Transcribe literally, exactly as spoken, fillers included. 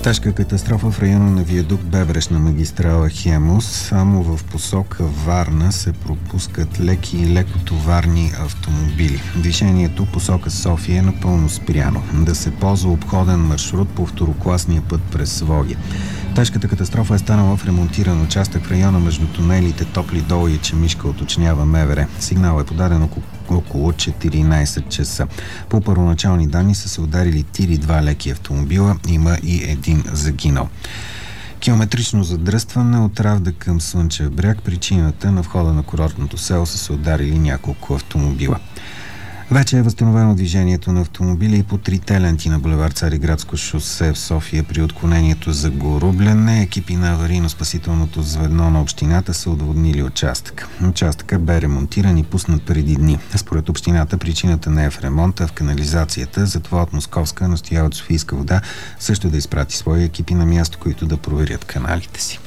Тежка катастрофа в района на виадукт Бебреш на магистрала Хемус. Само в посока Варна се пропускат леки и лекотоварни автомобили. Движението посока София е напълно спряно. Да се ползва обходен маршрут по второкласния път през Своге. Тежката катастрофа е станала в ремонтиран участък в района между тунелите Топли дол и Ечемишка, уточнява МВР. Сигнал е подаден около около четиринайсет часа. По първоначални данни са се ударили тири два леки автомобила, има и един загинал. Километрично задръстване от Равда към Слънчев бряг. Причината: на входа на курортното село са се ударили няколко автомобила. Вече е възстановено движението на автомобили и по трите ленти на булевард Цариградско шосе в София при отклонението за Горублене. Екипи на аварийно-спасителното звено на общината са отводнили участъка. Участъка бе ремонтиран и пуснат преди дни. Според общината причината не е в ремонта, а в канализацията. Затова от Московска настояват Софийска вода също да изпрати свои екипи на място, които да проверят каналите си.